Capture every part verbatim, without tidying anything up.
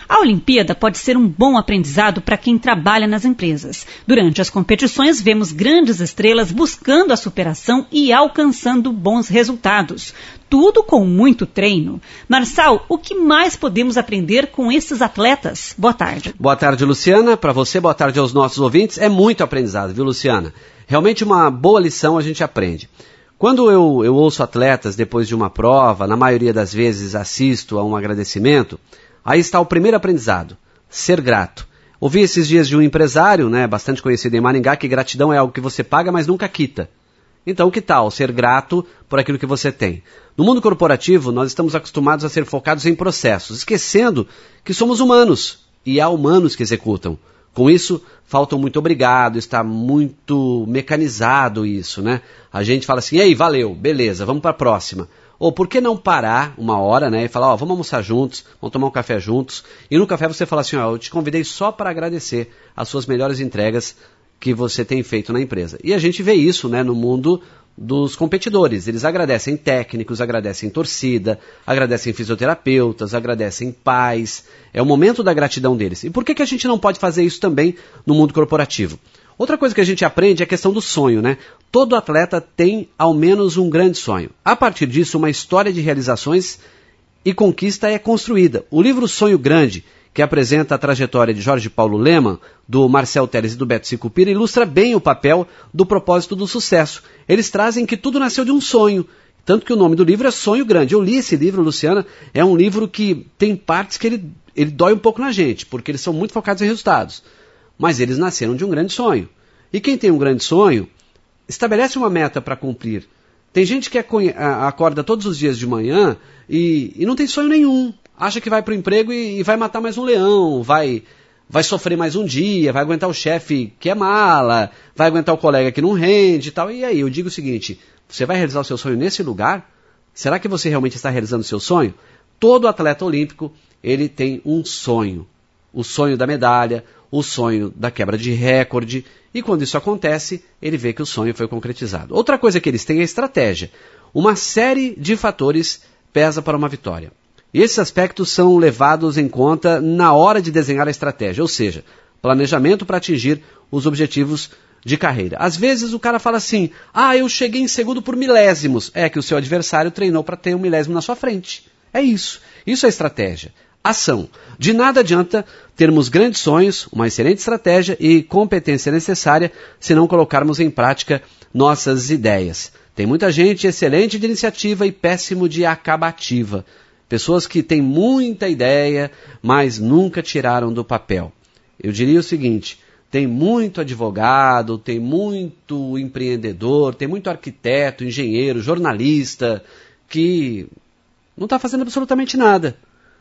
A Olimpíada pode ser um bom aprendizado para quem trabalha nas empresas. Durante as competições, vemos grandes estrelas buscando a superação e alcançando bons resultados. Tudo com muito treino. Marçal, o que mais podemos aprender com esses atletas? Boa tarde. Boa tarde, Luciana. Para você, boa tarde aos nossos ouvintes. É muito aprendizado, viu, Luciana? Realmente uma boa lição a gente aprende. Quando eu, eu ouço atletas depois de uma prova, na maioria das vezes assisto a um agradecimento, aí está o primeiro aprendizado, ser grato. Ouvi esses dias de um empresário, né, bastante conhecido em Maringá, que gratidão é algo que você paga, mas nunca quita. Então, que tal ser grato por aquilo que você tem? No mundo corporativo, nós estamos acostumados a ser focados em processos, esquecendo que somos humanos e há humanos que executam. Com isso, falta um muito obrigado, está muito mecanizado isso, né? A gente fala assim, e aí, valeu, beleza, vamos para a próxima. Ou por que não parar uma hora, né, e falar, ó, vamos almoçar juntos, vamos tomar um café juntos, e no café você fala assim, ó, eu te convidei só para agradecer as suas melhores entregas que você tem feito na empresa. E a gente vê isso, né, no mundo dos competidores. Eles agradecem técnicos, agradecem torcida, agradecem fisioterapeutas, agradecem pais. É o momento da gratidão deles. E por que que a gente não pode fazer isso também no mundo corporativo? Outra coisa que a gente aprende é a questão do sonho, né? Todo atleta tem ao menos um grande sonho. A partir disso, uma história de realizações e conquista é construída. O livro Sonho Grande, que apresenta a trajetória de Jorge Paulo Lemann, do Marcel Telles e do Beto Sicupira, ilustra bem o papel do propósito do sucesso. Eles trazem que tudo nasceu de um sonho, tanto que o nome do livro é Sonho Grande. Eu li esse livro, Luciana, é um livro que tem partes que ele, ele dói um pouco na gente, porque eles são muito focados em resultados. Mas eles nasceram de um grande sonho. E quem tem um grande sonho, estabelece uma meta para cumprir. Tem gente que acorda todos os dias de manhã e, e não tem sonho nenhum. Acha que vai para o emprego e, e vai matar mais um leão, vai, vai sofrer mais um dia, vai aguentar o chefe que é mala, vai aguentar o colega que não rende e tal. E aí, eu digo o seguinte, você vai realizar o seu sonho nesse lugar? Será que você realmente está realizando o seu sonho? Todo atleta olímpico, ele tem um sonho. O sonho da medalha, o sonho da quebra de recorde. E quando isso acontece, ele vê que o sonho foi concretizado. Outra coisa que eles têm é estratégia. Uma série de fatores pesa para uma vitória. E esses aspectos são levados em conta na hora de desenhar a estratégia, ou seja, planejamento para atingir os objetivos de carreira. Às vezes o cara fala assim, ah, eu cheguei em segundo por milésimos. É que o seu adversário treinou para ter um milésimo na sua frente. É isso. Isso é estratégia. Ação. De nada adianta termos grandes sonhos, uma excelente estratégia e competência necessária se não colocarmos em prática nossas ideias. Tem muita gente excelente de iniciativa e péssimo de acabativa. Pessoas que têm muita ideia, mas nunca tiraram do papel. Eu diria o seguinte, tem muito advogado, tem muito empreendedor, tem muito arquiteto, engenheiro, jornalista, que não está fazendo absolutamente nada.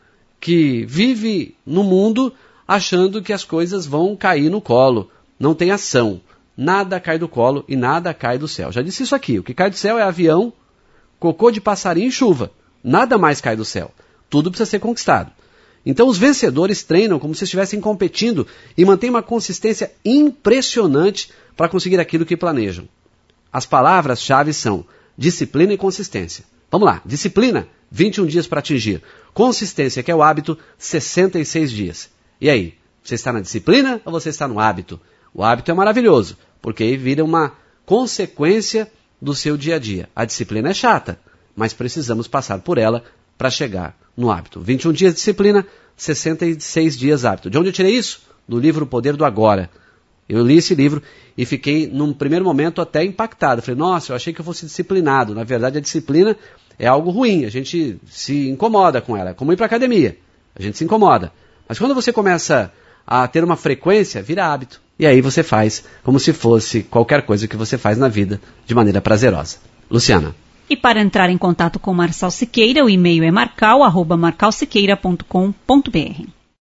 Que vive no mundo achando que as coisas vão cair no colo. Não tem ação. Nada cai do colo e nada cai do céu. Já disse isso aqui, o que cai do céu é avião, cocô de passarinho e chuva. Nada mais cai do céu. Tudo precisa ser conquistado. Então os vencedores treinam como se estivessem competindo e mantêm uma consistência impressionante para conseguir aquilo que planejam. As palavras-chave são disciplina e consistência. Vamos lá. Disciplina, vinte e um dias para atingir. Consistência, que é o hábito, sessenta e seis dias. E aí? Você está na disciplina ou você está no hábito? O hábito é maravilhoso, porque aí vira uma consequência do seu dia a dia. A disciplina é chata, mas precisamos passar por ela para chegar no hábito. vinte e um dias de disciplina, sessenta e seis dias hábito. De onde eu tirei isso? Do livro O Poder do Agora. Eu li esse livro e fiquei, num primeiro momento, até impactado. Falei, nossa, eu achei que eu fosse disciplinado. Na verdade, a disciplina é algo ruim. A gente se incomoda com ela. É como ir para a academia. A gente se incomoda. Mas quando você começa a ter uma frequência, vira hábito. E aí você faz como se fosse qualquer coisa que você faz na vida de maneira prazerosa. Luciana. E para entrar em contato com Marçal Siqueira, o e-mail é marcal arroba marcal siqueira ponto com ponto br.